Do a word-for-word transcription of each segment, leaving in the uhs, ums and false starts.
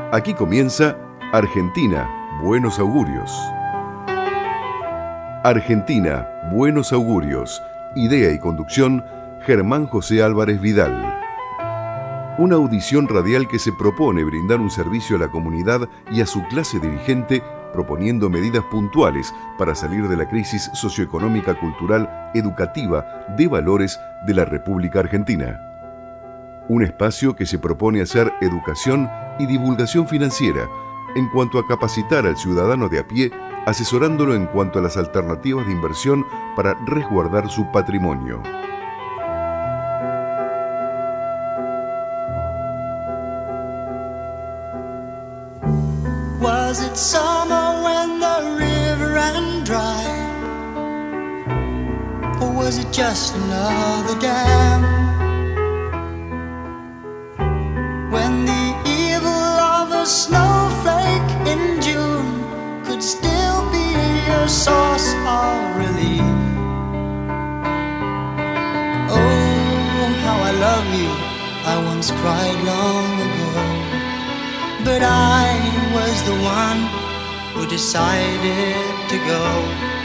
Aquí comienza Argentina, Buenos Augurios. Argentina, Buenos Augurios. Idea y conducción, Germán José Álvarez Vidal. Una audición radial que se propone brindar un servicio a la comunidad y a su clase dirigente, proponiendo medidas puntuales para salir de la crisis socioeconómica, cultural, educativa, de valores de la República Argentina. Un espacio que se propone hacer educación y divulgación financiera en cuanto a capacitar al ciudadano de a pie, asesorándolo en cuanto a las alternativas de inversión para resguardar su patrimonio. Was it summer when the river ran dry? Or was it just another dam? When the evil of a snowflake in June could still be your source of relief. Oh, how I love you, I once cried long ago. But I was the one who decided to go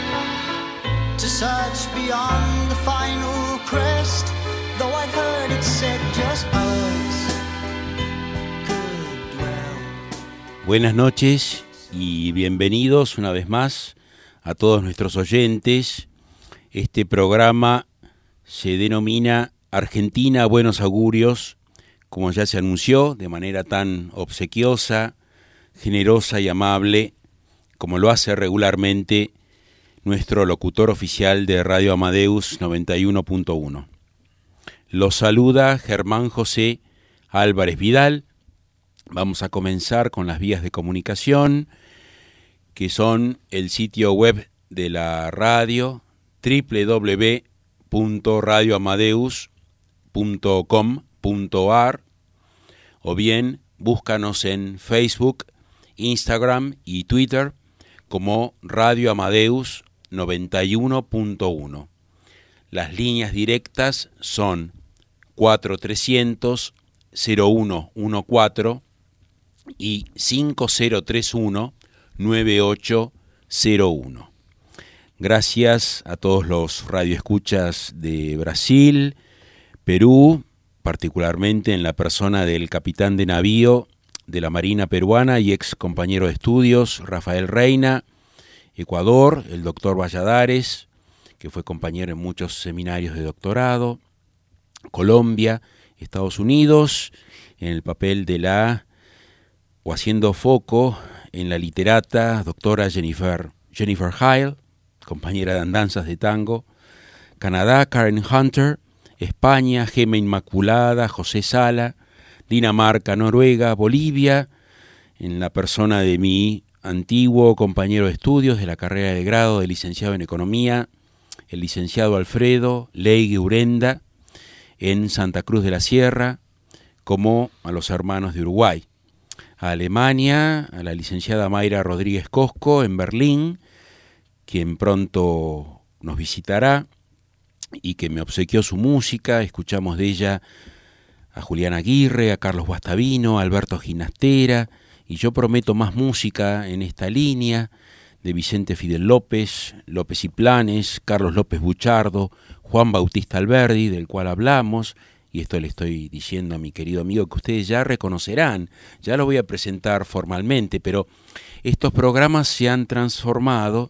to search beyond the final crest, though I'd heard it said just birds could dwell. Buenas noches y bienvenidos una vez más a todos nuestros oyentes. Este programa se denomina Argentina, Buenos Augurios, como ya se anunció, de manera tan obsequiosa, generosa y amable, como lo hace regularmente nuestro locutor oficial de Radio Amadeus noventa y uno punto uno. Los saluda Germán José Álvarez Vidal. Vamos a comenzar con las vías de comunicación, que son el sitio web de la radio, doble u doble u doble u punto radio amadeus punto com punto a r, o bien búscanos en Facebook, Instagram y Twitter como Radio Amadeus noventa y uno punto uno. Las líneas directas son cuatro trescientos cero uno catorce y cinco cero tres uno nueve ocho cero uno. Gracias a todos los radioescuchas de Brasil, Perú, particularmente en la persona del capitán de navío de la Marina peruana y ex compañero de estudios, Rafael Reina, Ecuador, el doctor Valladares, que fue compañero en muchos seminarios de doctorado, Colombia, Estados Unidos, en el papel de la, o haciendo foco en la literata doctora Jennifer, Jennifer Hale, compañera de andanzas de tango, Canadá, Karen Hunter, España, Gema Inmaculada, José Sala, Dinamarca, Noruega, Bolivia, en la persona de mi antiguo compañero de estudios de la carrera de grado de licenciado en Economía, el licenciado Alfredo Leigue Urenda, en Santa Cruz de la Sierra, como a los hermanos de Uruguay. A Alemania, a la licenciada Mayra Rodríguez Cosco, en Berlín, quien pronto nos visitará y que me obsequió su música. Escuchamos de ella a Julián Aguirre, a Carlos Guastavino, a Alberto Ginastera, y yo prometo más música en esta línea, de Vicente Fidel López, López y Planes, Carlos López Buchardo, Juan Bautista Alberdi, del cual hablamos, y esto le estoy diciendo a mi querido amigo que ustedes ya reconocerán, ya lo voy a presentar formalmente, pero estos programas se han transformado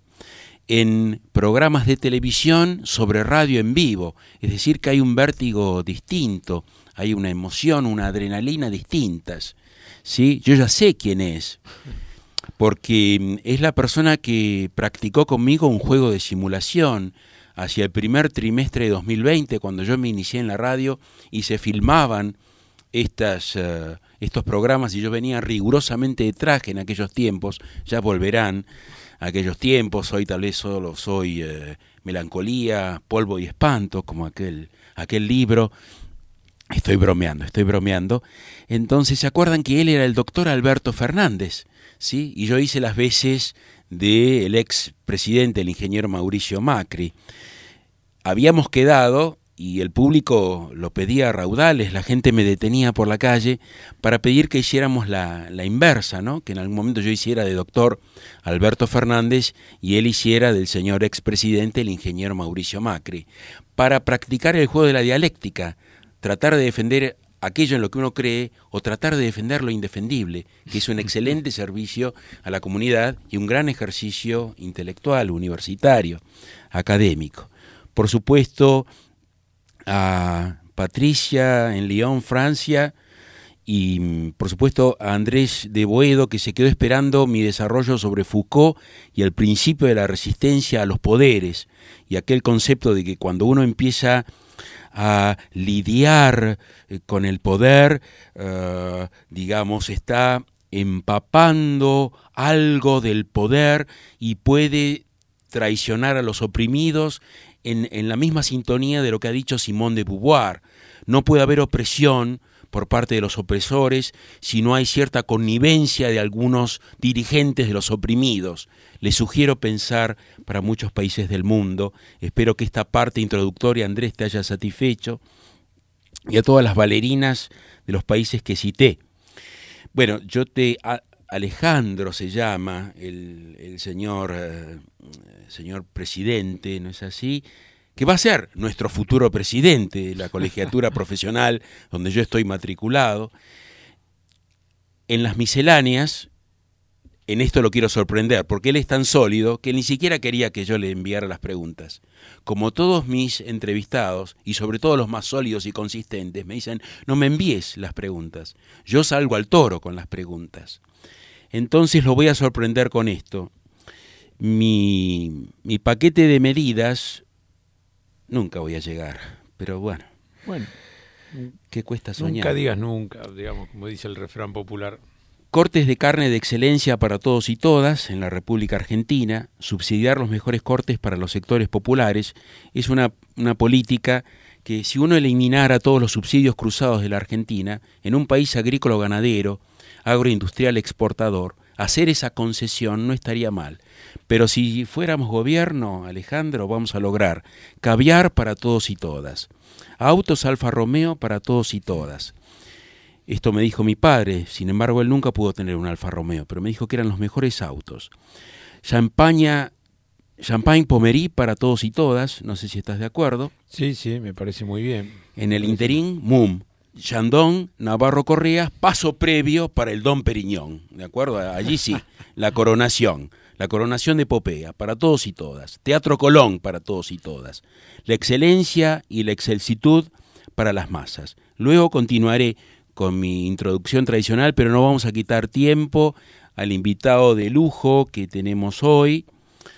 en programas de televisión sobre radio en vivo, es decir, que hay un vértigo distinto, hay una emoción, una adrenalina distintas, ¿sí? Yo ya sé quién es, porque es la persona que practicó conmigo un juego de simulación hacia el primer trimestre de dos mil veinte, cuando yo me inicié en la radio y se filmaban estas, uh, estos programas y yo venía rigurosamente de traje en aquellos tiempos, ya volverán aquellos tiempos, hoy tal vez solo soy eh, melancolía, polvo y espanto, como aquel, aquel libro. Estoy bromeando, estoy bromeando. Entonces, ¿se acuerdan que él era el doctor Alberto Fernández? ¿Sí? Y yo hice las veces del ex presidente, el ingeniero Mauricio Macri. Habíamos quedado y el público lo pedía a raudales, la gente me detenía por la calle para pedir que hiciéramos la, la inversa, ¿no? Que en algún momento yo hiciera de doctor Alberto Fernández y él hiciera del señor expresidente, el ingeniero Mauricio Macri, para practicar el juego de la dialéctica, tratar de defender aquello en lo que uno cree o tratar de defender lo indefendible, que es un excelente servicio a la comunidad y un gran ejercicio intelectual, universitario, académico. Por supuesto, a Patricia en Lyon, Francia, y por supuesto a Andrés de Boedo, que se quedó esperando mi desarrollo sobre Foucault y el principio de la resistencia a los poderes, y aquel concepto de que cuando uno empieza a lidiar con el poder, uh, digamos, está empapando algo del poder y puede traicionar a los oprimidos en, en la misma sintonía de lo que ha dicho Simone de Beauvoir. No puede haber opresión por parte de los opresores si no hay cierta connivencia de algunos dirigentes de los oprimidos. Les sugiero pensar para muchos países del mundo. Espero que esta parte introductoria, Andrés, te haya satisfecho, y a todas las bailarinas de los países que cité. Bueno, yo te... A, Alejandro se llama el, el señor, eh, señor presidente, ¿no es así?, que va a ser nuestro futuro presidente de la colegiatura profesional donde yo estoy matriculado. En las misceláneas, en esto lo quiero sorprender, porque él es tan sólido que él ni siquiera quería que yo le enviara las preguntas. Como todos mis entrevistados, y sobre todo los más sólidos y consistentes, me dicen, no me envíes las preguntas, yo salgo al toro con las preguntas. Entonces lo voy a sorprender con esto. Mi, mi paquete de medidas... Nunca voy a llegar, pero bueno. Bueno, ¿qué cuesta soñar? Nunca digas nunca, digamos, como dice el refrán popular. Cortes de carne de excelencia para todos y todas en la República Argentina, subsidiar los mejores cortes para los sectores populares, es una, una política que si uno eliminara todos los subsidios cruzados de la Argentina, en un país agrícola-ganadero, agroindustrial exportador, hacer esa concesión no estaría mal. Pero si fuéramos gobierno, Alejandro, vamos a lograr caviar para todos y todas, autos Alfa Romeo para todos y todas. Esto me dijo mi padre, sin embargo él nunca pudo tener un Alfa Romeo, pero me dijo que eran los mejores autos. Champaña, Champagne Pommery para todos y todas, no sé si estás de acuerdo. Sí, sí, me parece muy bien. En el interín, Mum. Chandon, Navarro Correa, paso previo para el Dom Periñón, ¿de acuerdo? Allí sí, la coronación, la coronación de Popea, para todos y todas. Teatro Colón, para todos y todas. La excelencia y la excelsitud para las masas. Luego continuaré con mi introducción tradicional, pero no vamos a quitar tiempo al invitado de lujo que tenemos hoy.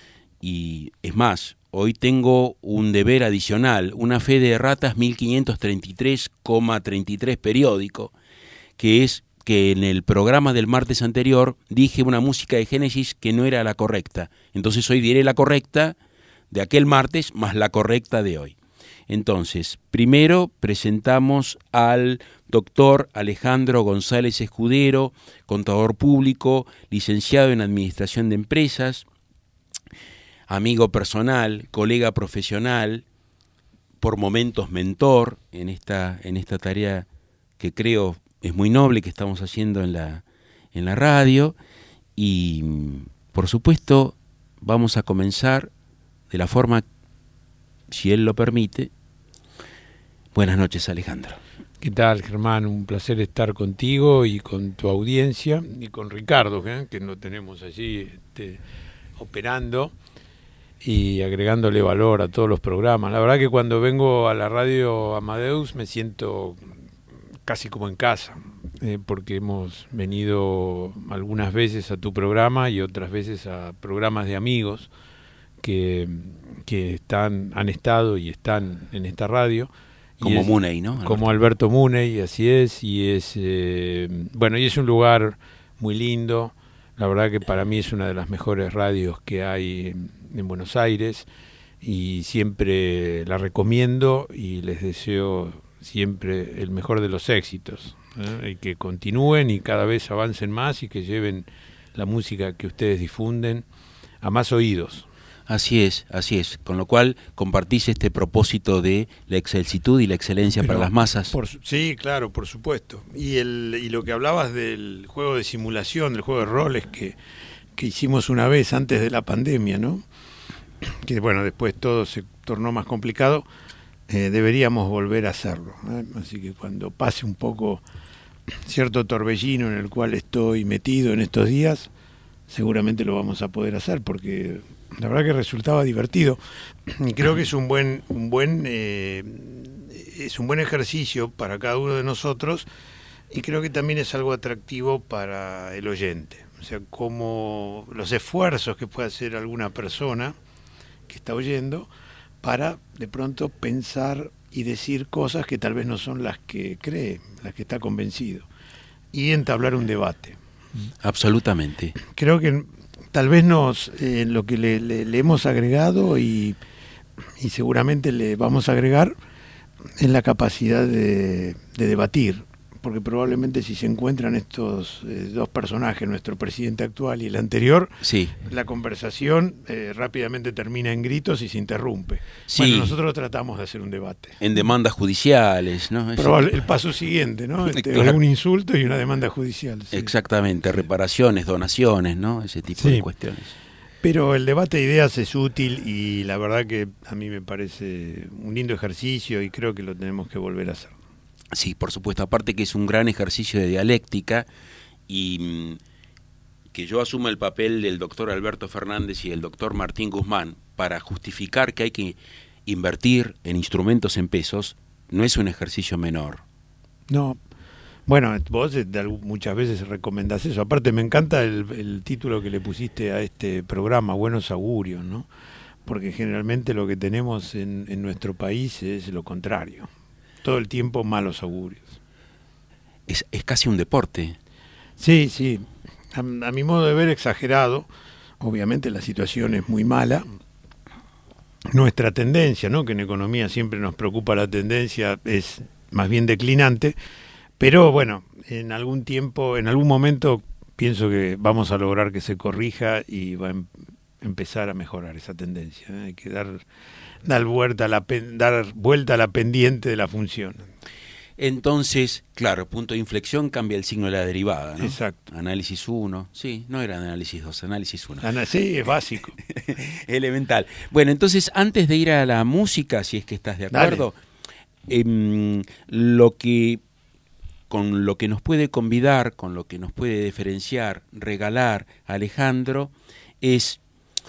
Y es más, hoy tengo un deber adicional, una fe de ratas mil quinientos treinta y tres coma treinta y tres periódico, que es que en el programa del martes anterior dije una música de Génesis que no era la correcta. Entonces hoy diré la correcta de aquel martes más la correcta de hoy. Entonces, primero presentamos al doctor Alejandro González Escudero, contador público, licenciado en Administración de Empresas, amigo personal, colega profesional, por momentos mentor en esta, en esta tarea que creo es muy noble que estamos haciendo en la, en la radio. Y, por supuesto, vamos a comenzar de la forma, si él lo permite. Buenas noches, Alejandro. ¿Qué tal, Germán? Un placer estar contigo y con tu audiencia y con Ricardo, ¿eh? que lo tenemos allí este, operando y agregándole valor a todos los programas. La verdad que cuando vengo a la radio Amadeus me siento casi como en casa, eh, porque hemos venido algunas veces a tu programa y otras veces a programas de amigos que, que están, han estado y están en esta radio. Como es, Muney, ¿no? Como Alberto Muney, así es, y es, eh, bueno, y es un lugar muy lindo. La verdad que para mí es una de las mejores radios que hay en, en Buenos Aires y siempre la recomiendo y les deseo siempre el mejor de los éxitos, ¿eh? Y que continúen y cada vez avancen más y que lleven la música que ustedes difunden a más oídos. Así es, así es. Con lo cual compartís este propósito de la excelsitud y la excelencia Pero, para las masas. Por, sí, claro, por supuesto. Y, el, y lo que hablabas del juego de simulación, del juego de roles que, que hicimos una vez antes de la pandemia, ¿no? Que bueno, después todo se tornó más complicado, eh, deberíamos volver a hacerlo, ¿eh? Así que cuando pase un poco cierto torbellino en el cual estoy metido en estos días, seguramente lo vamos a poder hacer, porque la verdad que resultaba divertido y creo que es un buen un buen eh, es un buen ejercicio para cada uno de nosotros, y creo que también es algo atractivo para el oyente, o sea, como los esfuerzos que puede hacer alguna persona que está oyendo para de pronto pensar y decir cosas que tal vez no son las que cree, las que está convencido, y entablar un debate. Absolutamente. Creo que tal vez nos eh, lo que le, le, le hemos agregado y, y seguramente le vamos a agregar es la capacidad de, de debatir, porque probablemente si se encuentran estos eh, dos personajes, nuestro presidente actual y el anterior, sí, la conversación eh, rápidamente termina en gritos y se interrumpe. Sí. Bueno, nosotros tratamos de hacer un debate. En demandas judiciales, ¿no? Probable, el paso siguiente, ¿no? Este, Claro. Un insulto y una demanda judicial. Sí. Exactamente, reparaciones, donaciones, ¿no? Ese tipo Sí. de cuestiones. Pero el debate de ideas es útil y la verdad que a mí me parece un lindo ejercicio y creo que lo tenemos que volver a hacer. Sí, por supuesto, aparte que es un gran ejercicio de dialéctica y mmm, que yo asuma el papel del doctor Alberto Fernández y el doctor Martín Guzmán para justificar que hay que invertir en instrumentos en pesos, no es un ejercicio menor. No, bueno, vos muchas veces recomendás eso. Aparte me encanta el, el título que le pusiste a este programa, Buenos Augurios, ¿no? Porque generalmente lo que tenemos en, en nuestro país es lo contrario. Todo el tiempo malos augurios. Es, es casi un deporte. Sí, sí. A, a mi modo de ver, exagerado. Obviamente la situación es muy mala. Nuestra tendencia, ¿no? Que en economía siempre nos preocupa la tendencia, es más bien declinante. Pero bueno, en algún tiempo, en algún momento, pienso que vamos a lograr que se corrija y va a em, empezar a mejorar esa tendencia, ¿eh? Hay que dar... Dar vuelta, a la, dar vuelta a la pendiente de la función. Entonces, claro, punto de inflexión cambia el signo de la derivada, ¿no? Exacto. Análisis uno, sí, no era análisis dos, análisis uno. Ana, sí, es básico. Elemental. Bueno, entonces, antes de ir a la música, si es que estás de acuerdo, eh, lo que con lo que nos puede convidar, con lo que nos puede diferenciar, regalar a Alejandro, es...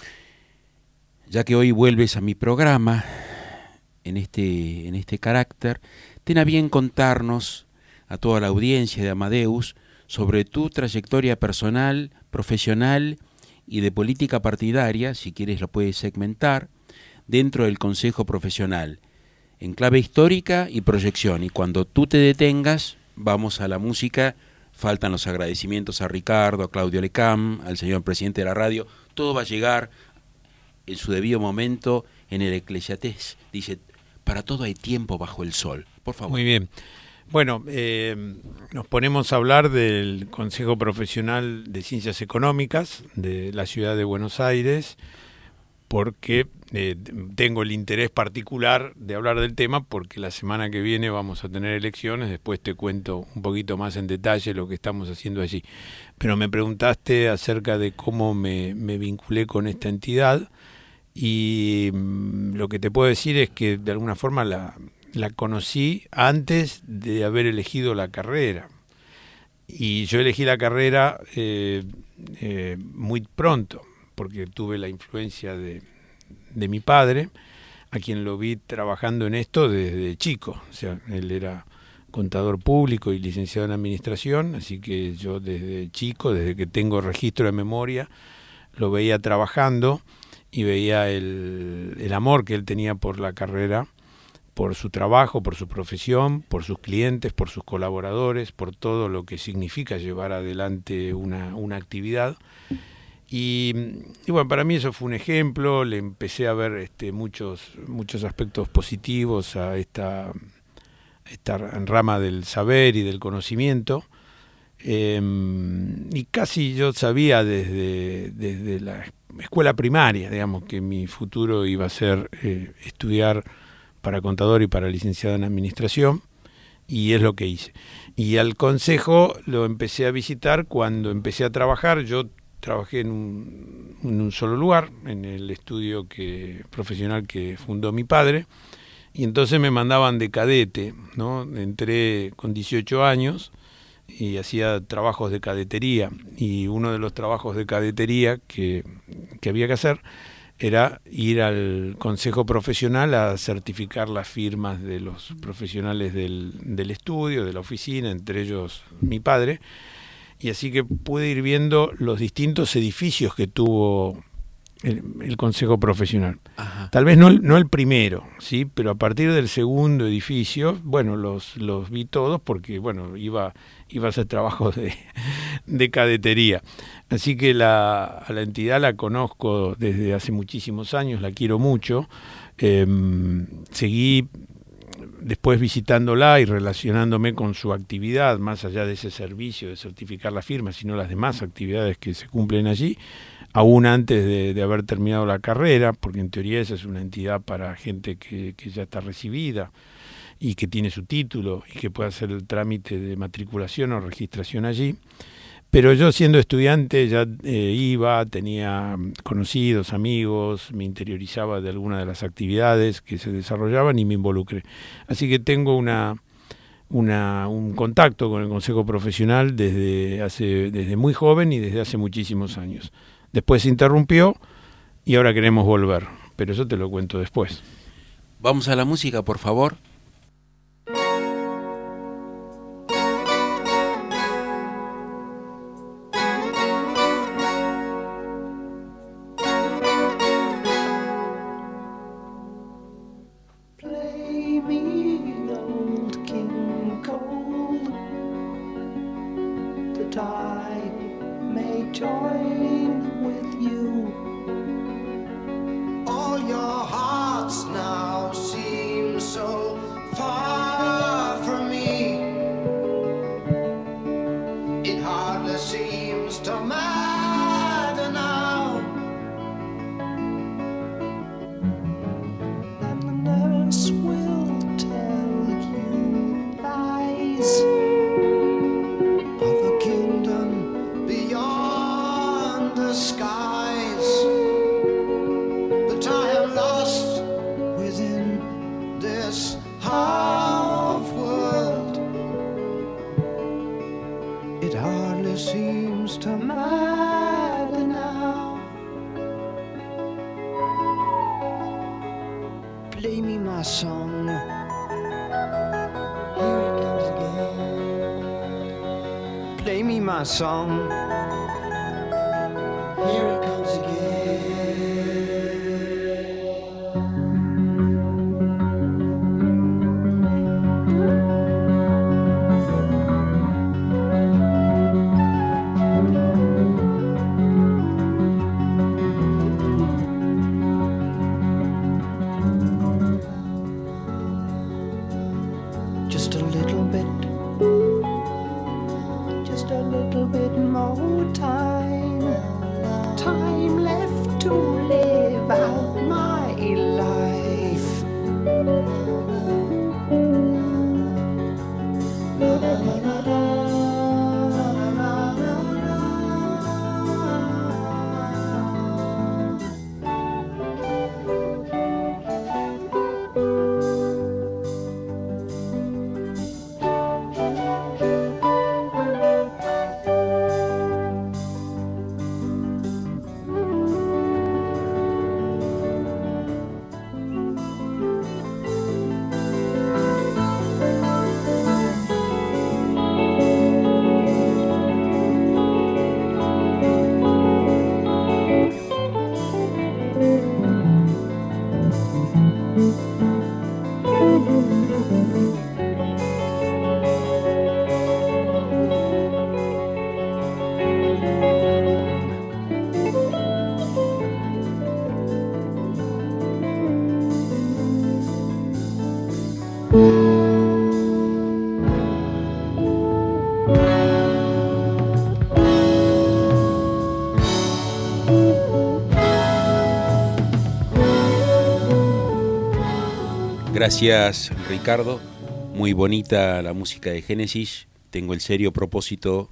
Ya que hoy vuelves a mi programa, en este, en este carácter, ten a bien contarnos a toda la audiencia de Amadeus sobre tu trayectoria personal, profesional y de política partidaria, si quieres lo puedes segmentar, dentro del Consejo Profesional, en clave histórica y proyección. Y cuando tú te detengas, vamos a la música. Faltan los agradecimientos a Ricardo, a Claudio Lecam, al señor presidente de la radio. Todo va a llegar en su debido momento. En el Eclesiastés dice, para todo hay tiempo bajo el sol. Por favor. Muy bien. Bueno, eh, nos ponemos a hablar del Consejo Profesional de Ciencias Económicas de la ciudad de Buenos Aires, porque eh, tengo el interés particular de hablar del tema, porque la semana que viene vamos a tener elecciones. Después te cuento un poquito más en detalle lo que estamos haciendo allí. Pero me preguntaste acerca de cómo me, me vinculé con esta entidad. Y mmm, lo que te puedo decir es que de alguna forma la, la conocí antes de haber elegido la carrera. Y yo elegí la carrera eh, eh, muy pronto, porque tuve la influencia de, de mi padre, a quien lo vi trabajando en esto desde chico. O sea, él era contador público y licenciado en administración, así que yo desde chico, desde que tengo registro de memoria, lo veía trabajando. Y veía el, el amor que él tenía por la carrera, por su trabajo, por su profesión, por sus clientes, por sus colaboradores, por todo lo que significa llevar adelante una, una actividad. Y, y bueno, para mí eso fue un ejemplo. Le empecé a ver este, muchos, muchos aspectos positivos a esta, esta rama del saber y del conocimiento. Eh, y casi yo sabía desde, desde la escuela primaria, digamos, que mi futuro iba a ser eh, estudiar para contador y para licenciado en administración, y es lo que hice. Y al consejo lo empecé a visitar cuando empecé a trabajar. Yo trabajé en un, en un solo lugar, en el estudio que, profesional que fundó mi padre, y entonces me mandaban de cadete, ¿no? Entré con dieciocho años y hacía trabajos de cadetería, y uno de los trabajos de cadetería que, que había que hacer era ir al consejo profesional a certificar las firmas de los profesionales del, del estudio, de la oficina, entre ellos mi padre, y así que pude ir viendo los distintos edificios que tuvo el, el consejo profesional. Ajá. Tal vez no el, no el primero, sí, pero a partir del segundo edificio, bueno, los, los vi todos porque, bueno, iba, iba a hacer trabajos de, de cadetería. Así que la, a la entidad la conozco desde hace muchísimos años, la quiero mucho. Eh, seguí después visitándola y relacionándome con su actividad, más allá de ese servicio de certificar la firma, sino las demás actividades que se cumplen allí, aún antes de, de haber terminado la carrera, porque en teoría esa es una entidad para gente que, que ya está recibida y que tiene su título y que puede hacer el trámite de matriculación o registración allí. Pero yo, siendo estudiante, ya eh, iba, tenía conocidos, amigos, me interiorizaba de algunas de las actividades que se desarrollaban y me involucré. Así que tengo una, una, un contacto con el consejo profesional desde, hace, desde muy joven y desde hace muchísimos años. Después se interrumpió y ahora queremos volver, pero eso te lo cuento después. Vamos a la música, por favor. Song. Here it comes again. Just a little bit. A little bit more time, time left to live out my life. La, la, la, la, la, la, la, Gracias, Ricardo. Muy bonita la música de Génesis. Tengo el serio propósito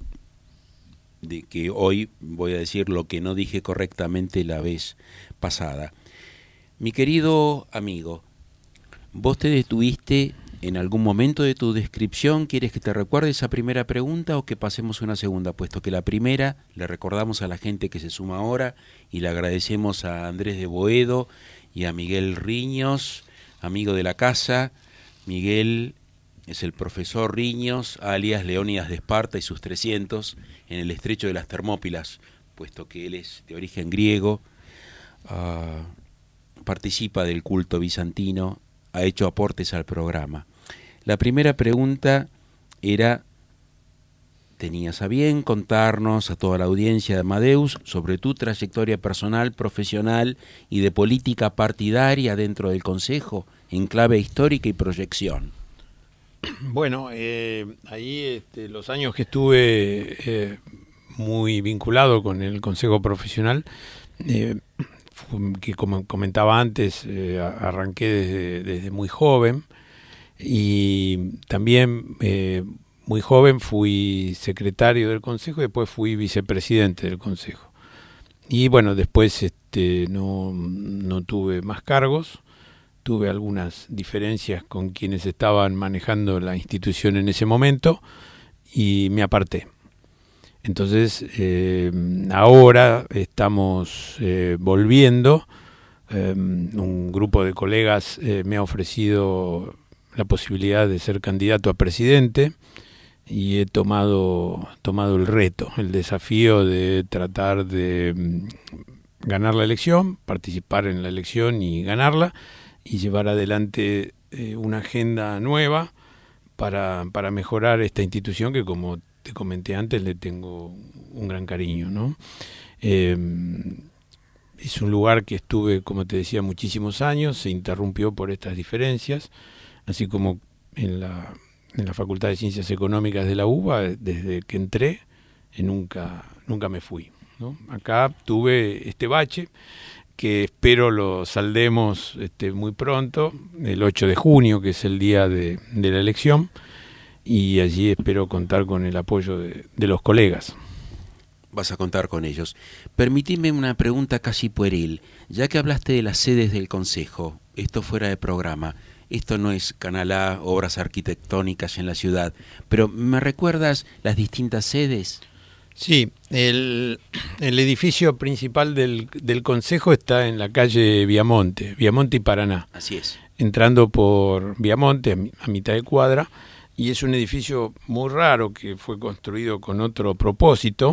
de que hoy voy a decir lo que no dije correctamente la vez pasada. Mi querido amigo, vos te detuviste en algún momento de tu descripción. ¿Quieres que te recuerde esa primera pregunta o que pasemos a una segunda? Puesto que la primera le recordamos a la gente que se suma ahora y le agradecemos a Andrés de Boedo y a Miguel Riños, amigo de la casa. Miguel es el profesor Riños, alias Leónidas de Esparta y sus trescientos, en el estrecho de las Termópilas, puesto que él es de origen griego, uh, participa del culto bizantino, ha hecho aportes al programa. La primera pregunta era, ¿tenías a bien contarnos a toda la audiencia de Amadeus sobre tu trayectoria personal, profesional y de política partidaria dentro del Consejo, en clave histórica y proyección? Bueno, eh, ahí este, los años que estuve eh, muy vinculado con el Consejo Profesional, eh, que como comentaba antes, eh, arranqué desde, desde muy joven y también eh, muy joven fui secretario del Consejo y después fui vicepresidente del Consejo. Y bueno, después este, no, no tuve más cargos. Tuve algunas diferencias con quienes estaban manejando la institución en ese momento y me aparté. Entonces, eh, ahora estamos eh, volviendo. Eh, un grupo de colegas eh, me ha ofrecido la posibilidad de ser candidato a presidente y he tomado, tomado el reto, el desafío de tratar de mm, ganar la elección, participar en la elección y ganarla, y llevar adelante eh, una agenda nueva para, para mejorar esta institución que, como te comenté antes, le tengo un gran cariño, ¿no? Eh, es un lugar que estuve, como te decía, muchísimos años, se interrumpió por estas diferencias, así como en la, en la Facultad de Ciencias Económicas de la U B A, desde que entré, eh, nunca, nunca me fui, ¿no? Acá tuve este bache, que espero lo saldemos este, muy pronto, el ocho de junio, que es el día de, de la elección, y allí espero contar con el apoyo de, de los colegas. Vas a contar con ellos. Permitime una pregunta casi pueril, ya que hablaste de las sedes del Consejo, esto fuera de programa, esto no es Canal A, obras arquitectónicas en la ciudad, pero ¿me recuerdas las distintas sedes? Sí, el, el edificio principal del, del Consejo está en la calle Viamonte, Viamonte y Paraná. Así es. Entrando por Viamonte, a, a mitad de cuadra, y es un edificio muy raro que fue construido con otro propósito,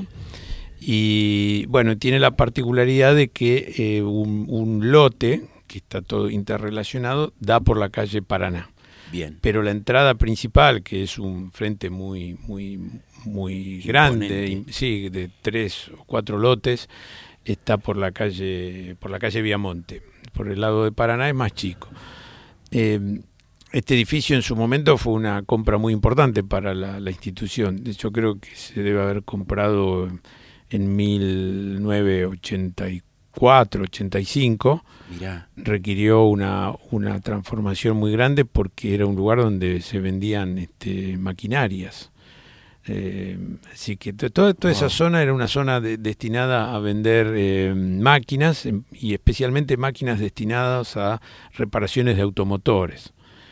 y bueno, tiene la particularidad de que eh, un, un lote, que está todo interrelacionado, da por la calle Paraná. Bien. Pero la entrada principal, que es un frente muy muy muy grande, y, sí, de tres o cuatro lotes, está por la calle por la calle Viamonte. Por el lado de Paraná es más chico. Eh, este edificio en su momento fue una compra muy importante para la, la institución. De hecho, creo que se debe haber comprado en mil novecientos ochenta y cuatro, ochenta y cinco. Mirá. Requirió una, una transformación muy grande porque era un lugar donde se vendían este, maquinarias. Eh, así que to, toda, toda wow. esa zona era una zona de, destinada a vender eh, máquinas, y especialmente máquinas destinadas a reparaciones de automotores.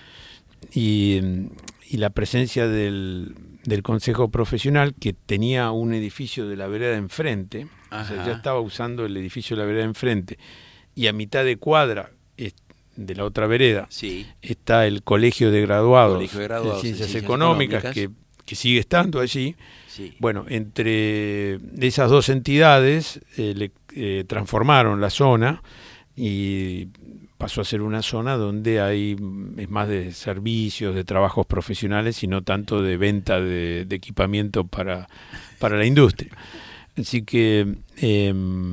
Y, y la presencia del, del Consejo Profesional, que tenía un edificio de la vereda enfrente, o sea, ya estaba usando el edificio de la vereda enfrente, y a mitad de cuadra de la otra vereda sí. está el Colegio de Graduados, Colegio de, graduados de Ciencias, de Ciencias Económicas, Económicas. Que, que sigue estando allí. Sí. Bueno, entre esas dos entidades eh, le, eh, transformaron la zona y pasó a ser una zona donde hay es más de servicios, de trabajos profesionales y no tanto de venta de, de equipamiento para, para la industria. Así que eh,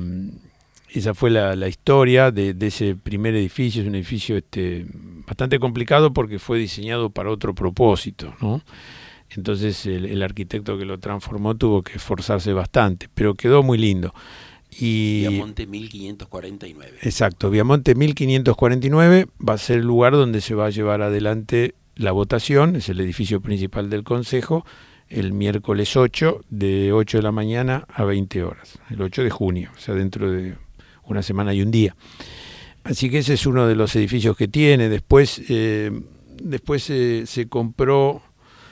esa fue la, la historia de, de ese primer edificio. Es un edificio este, bastante complicado porque fue diseñado para otro propósito, ¿no? Entonces el, el arquitecto que lo transformó tuvo que esforzarse bastante, pero quedó muy lindo. Y Viamonte mil quinientos cuarenta y nueve. Exacto, Viamonte mil quinientos cuarenta y nueve va a ser el lugar donde se va a llevar adelante la votación, es el edificio principal del Consejo, el miércoles ocho, de ocho de la mañana a veinte horas, el ocho de junio, o sea, dentro de una semana y un día. Así que ese es uno de los edificios que tiene. Después, eh, después eh, se compró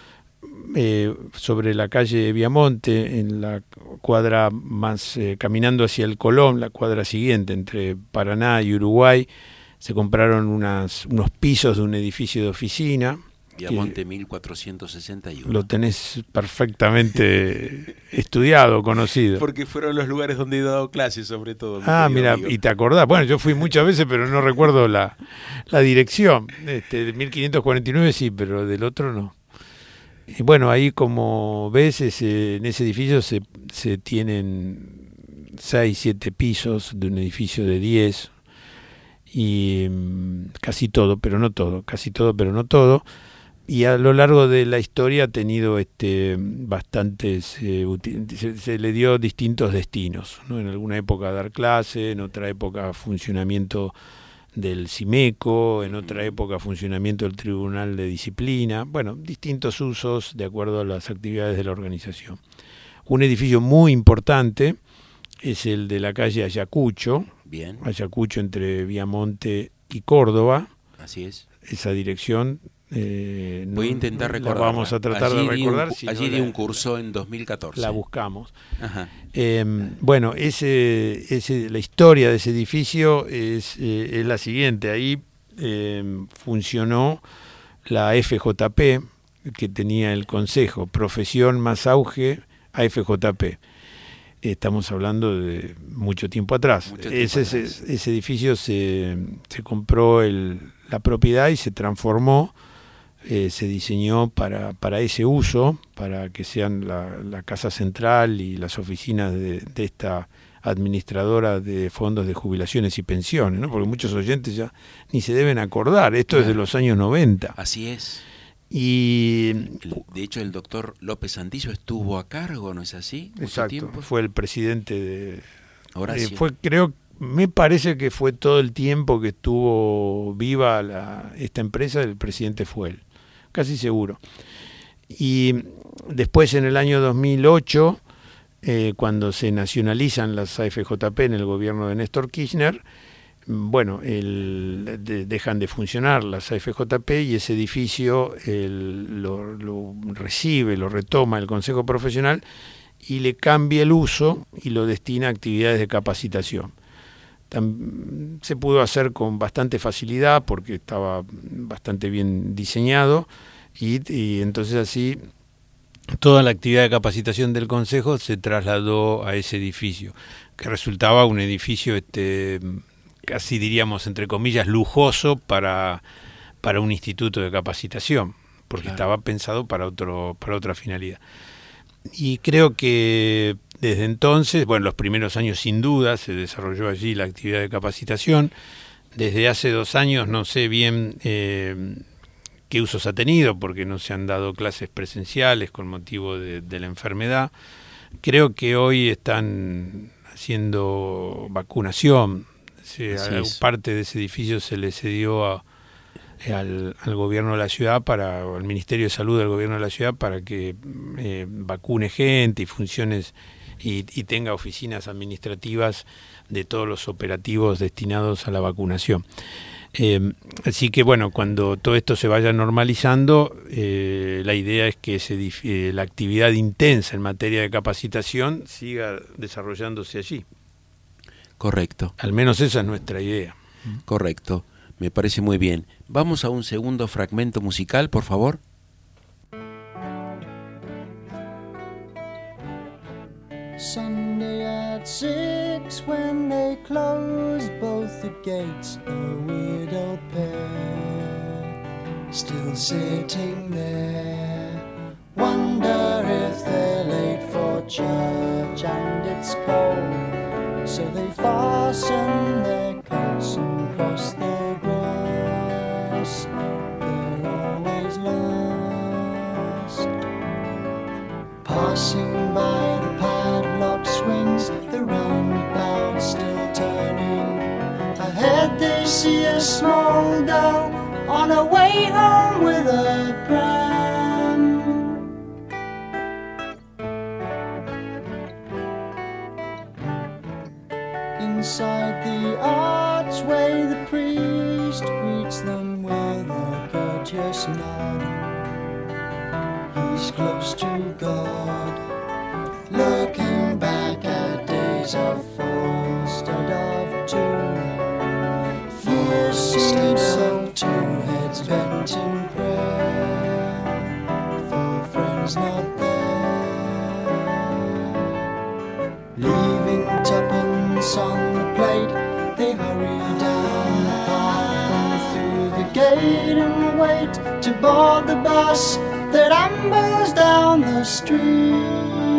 eh, sobre la calle Viamonte, en la cuadra más, eh, caminando hacia el Colón, la cuadra siguiente, entre Paraná y Uruguay, se compraron unas, unos pisos de un edificio de oficina. Viamonte mil cuatrocientos sesenta y uno. Lo tenés perfectamente estudiado, conocido. Porque fueron los lugares donde he dado clases, sobre todo. Ah, mira, amigo. Y te acordás. Bueno, yo fui muchas veces, pero no recuerdo la, la dirección. Este, de mil quinientos cuarenta y nueve sí, pero del otro no. Y bueno, ahí como ves, ese, en ese edificio se, se tienen seis, siete pisos de un edificio de diez. Y um, casi todo, pero no todo. Casi todo, pero no todo. Y a lo largo de la historia ha tenido este bastantes, eh, se, se le dio distintos destinos, ¿no? En alguna época dar clase, en otra época funcionamiento del CIMECO, en otra época funcionamiento del Tribunal de Disciplina, bueno, distintos usos de acuerdo a las actividades de la organización. Un edificio muy importante es el de la calle Ayacucho, Bien. Ayacucho entre Viamonte y Córdoba. Así es. Esa dirección. Eh, Voy a intentar recordar. Vamos a tratar allí de recordar. Un, si allí no di la, un curso en dos mil catorce. La buscamos. Ajá. Eh, bueno, ese, ese, la historia de ese edificio es, eh, es la siguiente. Ahí eh, funcionó la F J P, que tenía el Consejo, Profesión Más Auge A F J P. Estamos hablando de mucho tiempo atrás. Mucho tiempo ese, atrás. Ese, ese edificio se, se compró el, la propiedad y se transformó. Eh, se diseñó para, para ese uso, para que sean la, la casa central y las oficinas de, de esta administradora de fondos de jubilaciones y pensiones, ¿no? Porque muchos oyentes ya ni se deben acordar, esto claro. Es de los años noventa. Así es. Y de hecho el doctor López Santillo estuvo a cargo, ¿no es así? ¿Mucho exacto, tiempo? Fue el presidente de... Horacio. Eh, fue, creo, me parece que fue todo el tiempo que estuvo viva la, esta empresa, el presidente fue él. Casi seguro. Y después en el año dos mil ocho, eh, cuando se nacionalizan las A F J P en el gobierno de Néstor Kirchner, bueno, el, de, dejan de funcionar las A F J P y ese edificio el, lo, lo recibe, lo retoma el Consejo Profesional y le cambia el uso y lo destina a actividades de capacitación. Se pudo hacer con bastante facilidad porque estaba bastante bien diseñado y, y entonces así toda la actividad de capacitación del Consejo se trasladó a ese edificio, que resultaba un edificio este casi diríamos entre comillas lujoso para, para un instituto de capacitación, porque claro. Estaba pensado para otro para otra finalidad. Y creo que desde entonces, bueno, los primeros años sin duda se desarrolló allí la actividad de capacitación. Desde hace dos años no sé bien eh, qué usos ha tenido, porque no se han dado clases presenciales con motivo de, de la enfermedad. Creo que hoy están haciendo vacunación. Sí, a, parte de ese edificio se le cedió a, al, al gobierno de la ciudad, para al Ministerio de Salud del gobierno de la ciudad, para que eh, vacune gente y funciones y, y tenga oficinas administrativas de todos los operativos destinados a la vacunación. Eh, así que bueno, cuando todo esto se vaya normalizando, eh, la idea es que ese, eh, la actividad intensa en materia de capacitación siga desarrollándose allí. Correcto. Al menos esa es nuestra idea. Correcto. Me parece muy bien. Vamos a un segundo fragmento musical, por favor. Sunday at six, when they close both the gates, a widow pair still sitting there. Wonder if they're late for church and it's cold, so they fasten their coats and cross the grass. They're always last. Passing by the padlock swings, the roundabout small girl on her way home with a pram. Inside the archway the priest greets them with a courteous nod. He's close to God, looking back at days of instead of two. Fear seems of two heads bent in prayer, for friends not there. Leaving tuppence on the plate, they hurry down the path and through the gate and wait to board the bus that ambles down the street.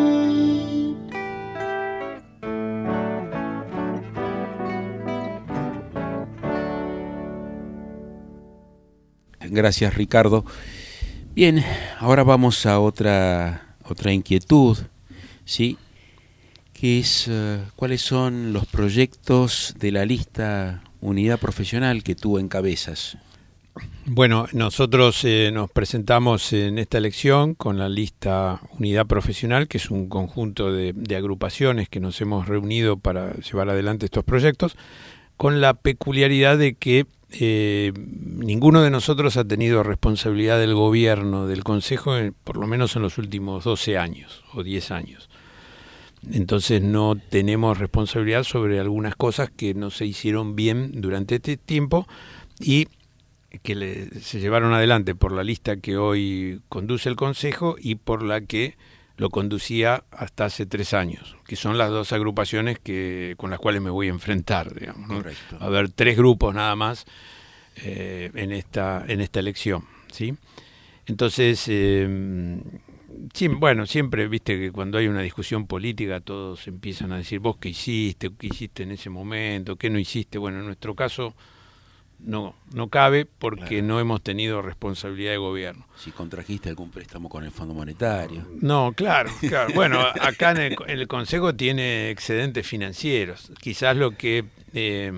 Gracias, Ricardo. Bien, ahora vamos a otra otra inquietud, ¿sí? Que es uh, cuáles son los proyectos de la lista Unidad Profesional que tú encabezas. Bueno, nosotros eh, nos presentamos en esta elección con la lista Unidad Profesional, que es un conjunto de, de agrupaciones que nos hemos reunido para llevar adelante estos proyectos, con la peculiaridad de que eh, ninguno de nosotros ha tenido responsabilidad del gobierno, del Consejo, eh, por lo menos en los últimos doce años o diez años. Entonces no tenemos responsabilidad sobre algunas cosas que no se hicieron bien durante este tiempo y que le, se llevaron adelante por la lista que hoy conduce el Consejo y por la que lo conducía hasta hace tres años, que son las dos agrupaciones que con las cuales me voy a enfrentar, digamos, ¿no? Correcto. A haber tres grupos nada más eh, en esta en esta elección, ¿sí? Entonces, eh, sí, bueno, siempre, viste que cuando hay una discusión política todos empiezan a decir, vos qué hiciste, qué hiciste en ese momento, qué no hiciste. Bueno, en nuestro caso no no cabe porque claro, no hemos tenido responsabilidad de gobierno. Si contrajiste algún préstamo con el Fondo Monetario. No, claro, claro. Bueno, acá en el, en el Consejo tiene excedentes financieros. Quizás lo que eh,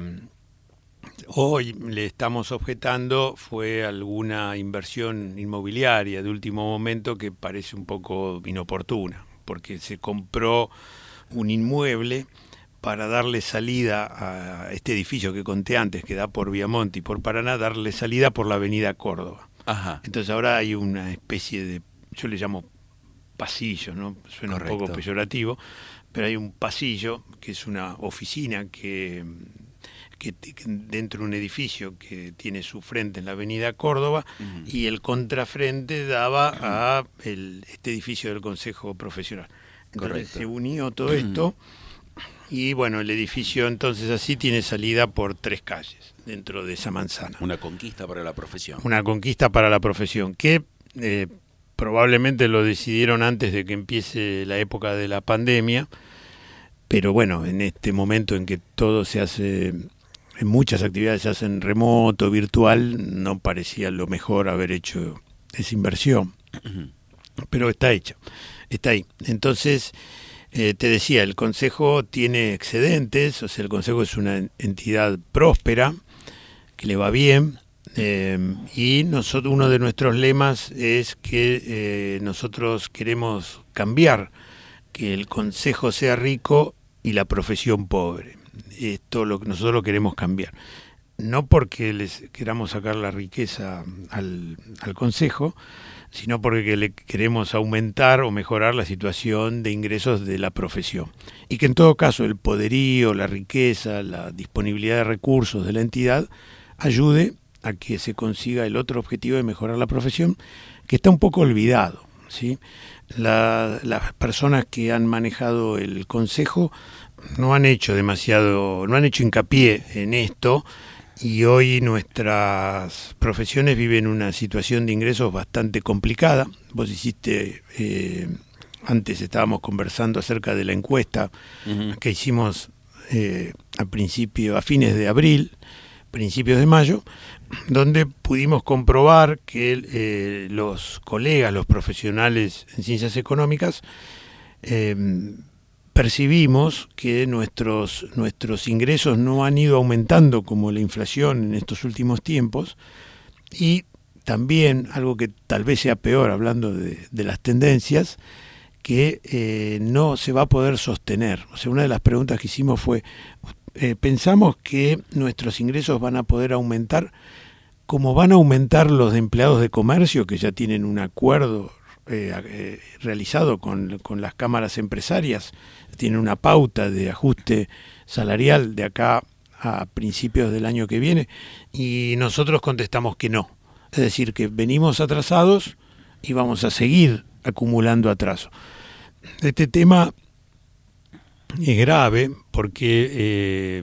hoy le estamos objetando fue alguna inversión inmobiliaria de último momento que parece un poco inoportuna, porque se compró un inmueble para darle salida a este edificio que conté antes, que da por Viamonte y por Paraná, darle salida por la avenida Córdoba. Ajá. Entonces ahora hay una especie de, yo le llamo pasillo, ¿no? Suena Correcto. Un poco peyorativo, pero hay un pasillo que es una oficina que, que, que dentro de un edificio que tiene su frente en la avenida Córdoba, uh-huh, y el contrafrente daba a el, este edificio del Consejo Profesional. Entonces Correcto. Se unió todo esto. Uh-huh. Y bueno, el edificio entonces así tiene salida por tres calles dentro de esa manzana. Una conquista para la profesión. Una conquista para la profesión, que eh, probablemente lo decidieron antes de que empiece la época de la pandemia, pero bueno, en este momento en que todo se hace, en muchas actividades se hacen remoto, virtual, no parecía lo mejor haber hecho esa inversión. Pero está hecha, está ahí. Entonces, Eh, te decía, el Consejo tiene excedentes, o sea, el Consejo es una entidad próspera, que le va bien, eh, y nosotros, uno de nuestros lemas es que eh, nosotros queremos cambiar, que el Consejo sea rico y la profesión pobre. Esto lo que nosotros lo queremos cambiar. No porque les queramos sacar la riqueza al, al Consejo, sino porque le queremos aumentar o mejorar la situación de ingresos de la profesión. Y que en todo caso el poderío, la riqueza, la disponibilidad de recursos de la entidad ayude a que se consiga el otro objetivo de mejorar la profesión, que está un poco olvidado, ¿sí? La, las personas que han manejado el Consejo no han hecho demasiado, no han hecho hincapié en esto. Y hoy nuestras profesiones viven una situación de ingresos bastante complicada. Vos hiciste, eh, antes estábamos conversando acerca de la encuesta uh-huh. que hicimos eh, a principio, a fines de abril, principios de mayo, donde pudimos comprobar que eh, los colegas, los profesionales en ciencias económicas, eh, percibimos que nuestros, nuestros ingresos no han ido aumentando como la inflación en estos últimos tiempos, y también algo que tal vez sea peor, hablando de, de las tendencias, que eh, no se va a poder sostener. O sea, una de las preguntas que hicimos fue, eh, pensamos que nuestros ingresos van a poder aumentar como van a aumentar los de empleados de comercio, que ya tienen un acuerdo eh, eh, realizado con, con las cámaras empresarias, tienen una pauta de ajuste salarial de acá a principios del año que viene, y nosotros contestamos que no. Es decir, que venimos atrasados y vamos a seguir acumulando atraso. Este tema es grave porque eh,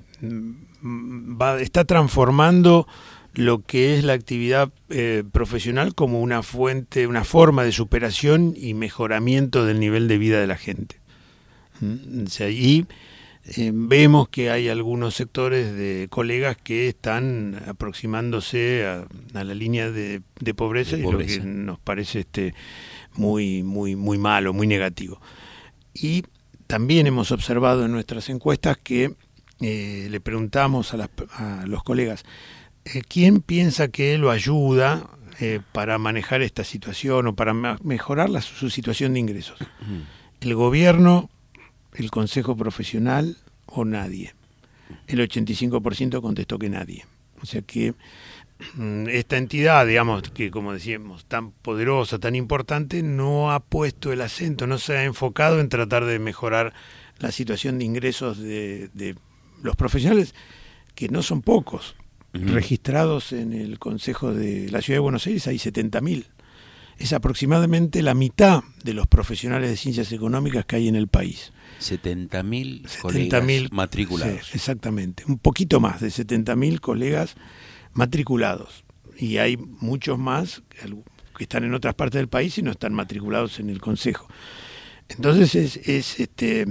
va, está transformando lo que es la actividad eh, profesional como una fuente, una forma de superación y mejoramiento del nivel de vida de la gente. ¿Mm? O sea, y eh, vemos que hay algunos sectores de colegas que están aproximándose a, a la línea de, de pobreza, de pobreza, y lo que nos parece este muy, muy, muy malo, muy negativo. Y también hemos observado en nuestras encuestas que eh, le preguntamos a, las, a los colegas, ¿quién piensa que lo ayuda eh, para manejar esta situación o para ma- mejorar la, su situación de ingresos? ¿El gobierno, el consejo profesional o nadie? El ochenta y cinco por ciento contestó que nadie. O sea que mmm, esta entidad, digamos, que como decíamos, tan poderosa, tan importante, no ha puesto el acento, no se ha enfocado en tratar de mejorar la situación de ingresos de, de los profesionales, que no son pocos. Registrados en el Consejo de la Ciudad de Buenos Aires hay setenta mil. Es aproximadamente la mitad de los profesionales de ciencias económicas que hay en el país. setenta mil colegas matriculados. Sí, exactamente. Un poquito más de setenta mil colegas matriculados. Y hay muchos más que están en otras partes del país y no están matriculados en el Consejo. Entonces es, es este,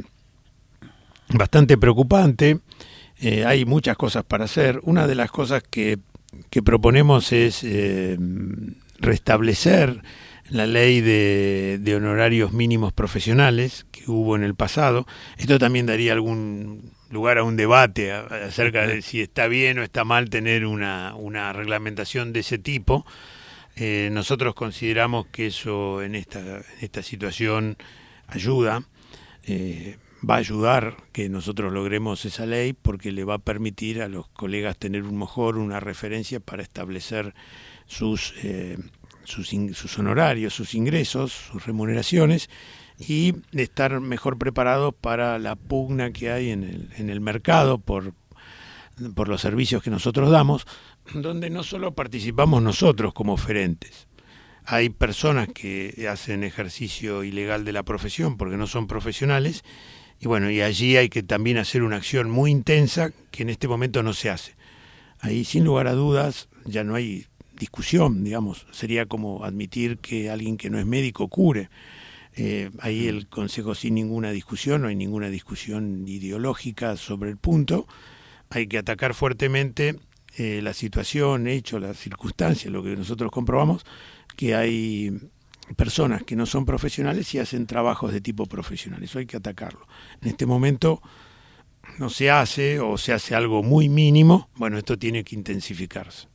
bastante preocupante. Eh, hay muchas cosas para hacer. Una de las cosas que, que proponemos es eh, restablecer la ley de, de honorarios mínimos profesionales que hubo en el pasado. Esto también daría algún lugar a un debate a, acerca de si está bien o está mal tener una, una reglamentación de ese tipo. Eh, nosotros consideramos que eso en esta, en esta situación ayuda. Eh, va a ayudar que nosotros logremos esa ley porque le va a permitir a los colegas tener un mejor, una referencia para establecer sus, eh, sus, in, sus honorarios, sus ingresos, sus remuneraciones, y estar mejor preparados para la pugna que hay en el, en el mercado por, por los servicios que nosotros damos, donde no solo participamos nosotros como oferentes. Hay personas que hacen ejercicio ilegal de la profesión porque no son profesionales. Y bueno, y allí hay que también hacer una acción muy intensa que en este momento no se hace. Ahí, sin lugar a dudas, ya no hay discusión, digamos. Sería como admitir que alguien que no es médico cure. Eh, ahí el Consejo, sin ninguna discusión, no hay ninguna discusión ideológica sobre el punto. Hay que atacar fuertemente eh, la situación, hecho, las circunstancias, lo que nosotros comprobamos, que hay personas que no son profesionales y hacen trabajos de tipo profesional. Eso hay que atacarlo. En este momento no se hace o se hace algo muy mínimo. Bueno, esto tiene que intensificarse.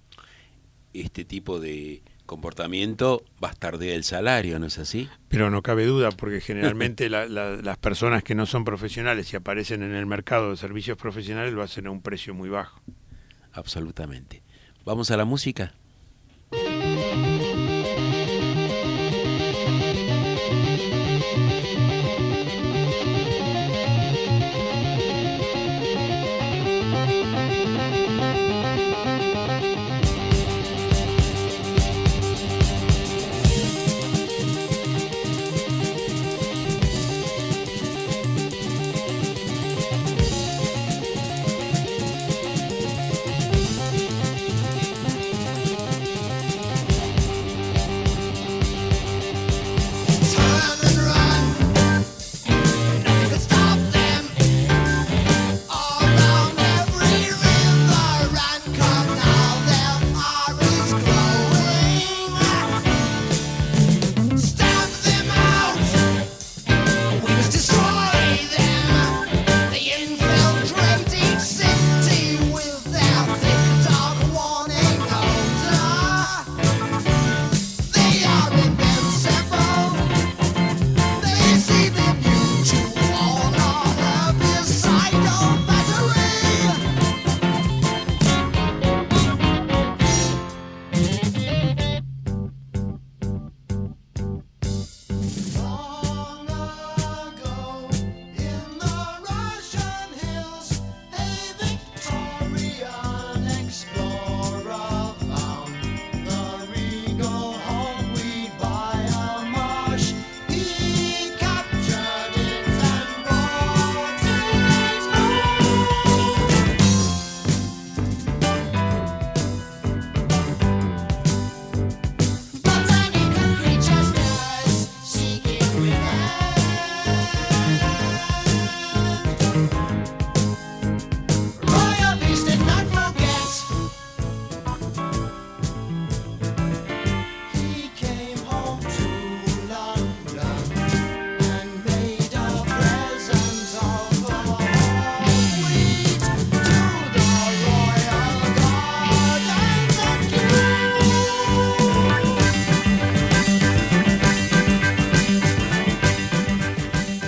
Este tipo de comportamiento bastardea el salario, ¿no es así? Pero no cabe duda, porque generalmente la, la, las personas que no son profesionales y aparecen en el mercado de servicios profesionales lo hacen a un precio muy bajo. Absolutamente. ¿Vamos a la música?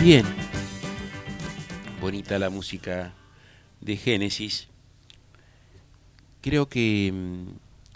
Bien, bonita la música de Génesis. Creo que mmm,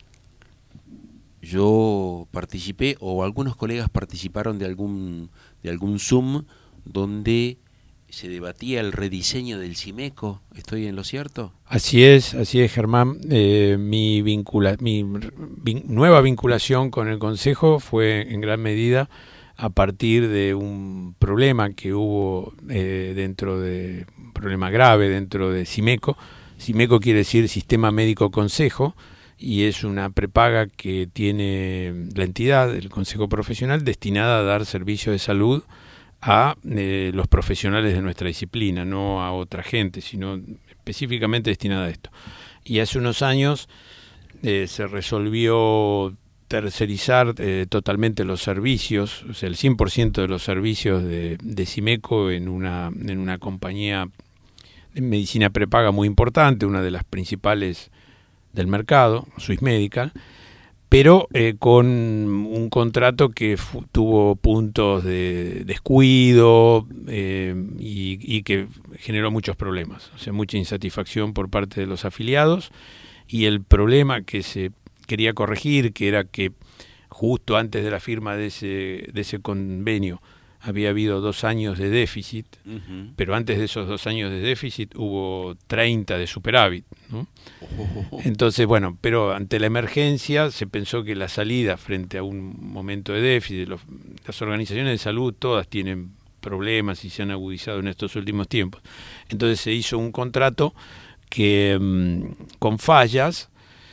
yo participé, o algunos colegas participaron de algún, de algún Zoom donde se debatía el rediseño del Simeco. ¿Estoy en lo cierto? Así es, así es, Germán. Eh, mi, vincula, mi vin, nueva vinculación con el Consejo fue en gran medida a partir de un problema que hubo eh, dentro de, un problema grave dentro de Simeco. Simeco quiere decir Sistema Médico Consejo, y es una prepaga que tiene la entidad, el Consejo Profesional, destinada a dar servicio de salud a eh, los profesionales de nuestra disciplina, no a otra gente, sino específicamente destinada a esto. Y hace unos años eh, se resolvió tercerizar eh, totalmente los servicios, o sea, el cien por ciento de los servicios de, de Simeco en una, en una compañía de medicina prepaga muy importante, una de las principales del mercado, Swiss Medical, pero eh, con un contrato que fu- tuvo puntos de descuido eh, y, y que generó muchos problemas, o sea, mucha insatisfacción por parte de los afiliados, y el problema que se quería corregir, que era que justo antes de la firma de ese, de ese convenio había habido dos años de déficit, uh-huh. pero antes de esos dos años de déficit hubo treinta de superávit, ¿no? Uh-huh. Entonces, bueno, pero ante la emergencia se pensó que la salida frente a un momento de déficit, los, las organizaciones de salud todas tienen problemas y se han agudizado en estos últimos tiempos. Entonces se hizo un contrato que um, con fallas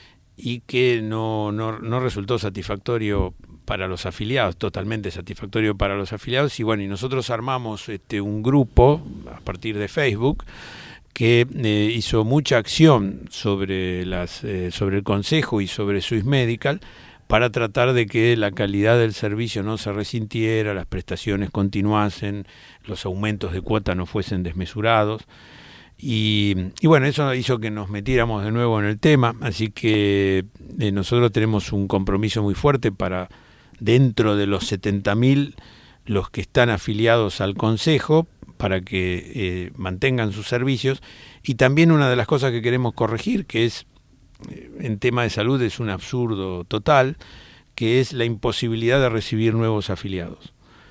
y que no, no, no resultó satisfactorio para los afiliados, totalmente satisfactorio para los afiliados, y bueno, y nosotros armamos este un grupo a partir de Facebook que eh, hizo mucha acción sobre las eh, sobre el Consejo y sobre Swiss Medical para tratar de que la calidad del servicio no se resintiera, las prestaciones continuasen, los aumentos de cuota no fuesen desmesurados. Y, y bueno, eso hizo que nos metiéramos de nuevo en el tema, así que eh, nosotros tenemos un compromiso muy fuerte para, dentro de los setenta mil, los que están afiliados al Consejo, para que eh, mantengan sus servicios. Y también una de las cosas que queremos corregir, que es, eh, en tema de salud, es un absurdo total, que es la imposibilidad de recibir nuevos afiliados.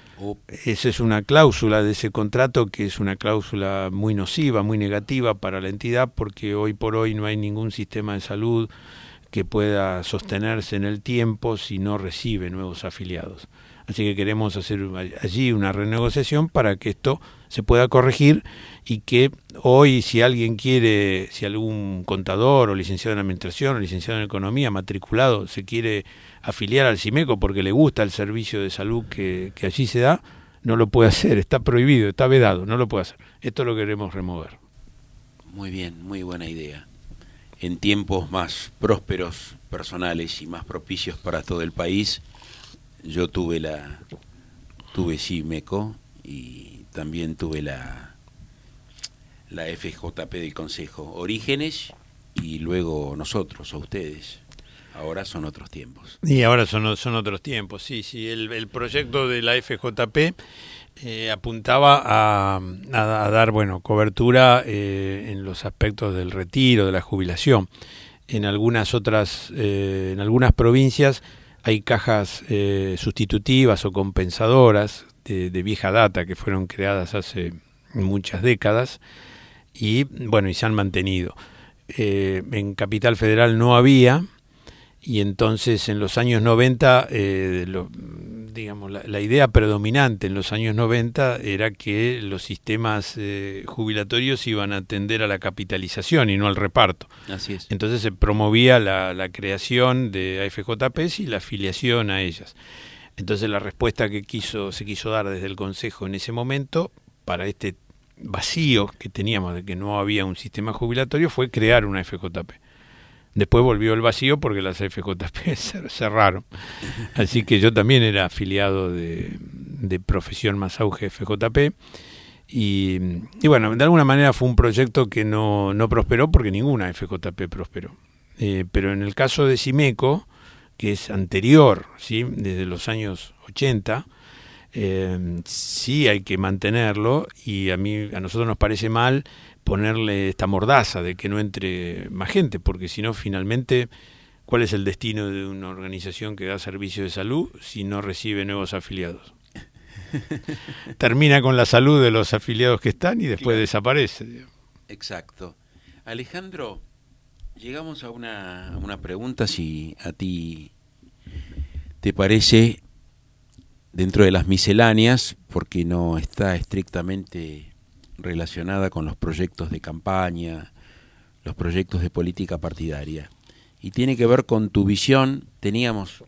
Esa es una cláusula de ese contrato que es una cláusula muy nociva, muy negativa para la entidad, porque hoy por hoy no hay ningún sistema de salud que pueda sostenerse en el tiempo si no recibe nuevos afiliados. Así que queremos hacer allí una renegociación para que esto se pueda corregir y que hoy, si alguien quiere, si algún contador o licenciado en administración o licenciado en economía matriculado se quiere afiliar al Simeco porque le gusta el servicio de salud que, que allí se da, no lo puede hacer, está prohibido, está vedado, no lo puede hacer. Esto lo queremos remover. Muy bien, muy buena idea. En tiempos más prósperos, personales y más propicios para todo el país, yo tuve la tuve Simeco y también tuve la la F J P del Consejo, Orígenes, y luego nosotros, o ustedes. Ahora son otros tiempos. Y ahora son, son otros tiempos, sí, sí. El, el proyecto de la F J P eh, apuntaba a, a, a dar, bueno, cobertura eh, en los aspectos del retiro, de la jubilación. En algunas otras, eh, en algunas provincias hay cajas eh, sustitutivas o compensadoras de, de vieja data que fueron creadas hace muchas décadas y, bueno, y se han mantenido. Eh, en Capital Federal no había. Y entonces en los años noventa, eh, lo, digamos, la, la idea predominante en los años noventa era que los sistemas eh, jubilatorios iban a tender a la capitalización y no al reparto. Así es. Entonces se promovía la, la creación de A F J Pes y la afiliación a ellas. Entonces la respuesta que quiso se quiso dar desde el Consejo en ese momento para este vacío que teníamos de que no había un sistema jubilatorio fue crear una F J P. Después volvió el vacío porque las F J P cerraron. Así que yo también era afiliado de, de Profesión Más Auge F J P. Y, y bueno, de alguna manera fue un proyecto que no, no prosperó porque ninguna F J P prosperó. Eh, pero en el caso de Simeco, que es anterior, ¿sí?, desde los años ochenta, eh, sí hay que mantenerlo, y a mí, a nosotros nos parece mal ponerle esta mordaza de que no entre más gente, porque si no, finalmente, ¿cuál es el destino de una organización que da servicio de salud si no recibe nuevos afiliados? Termina con la salud de los afiliados que están y después claro. desaparece. Exacto. Alejandro, llegamos a una, a una pregunta, si a ti te parece, dentro de las misceláneas, porque no está estrictamente relacionada con los proyectos de campaña, los proyectos de política partidaria, y tiene que ver con tu visión. Teníamos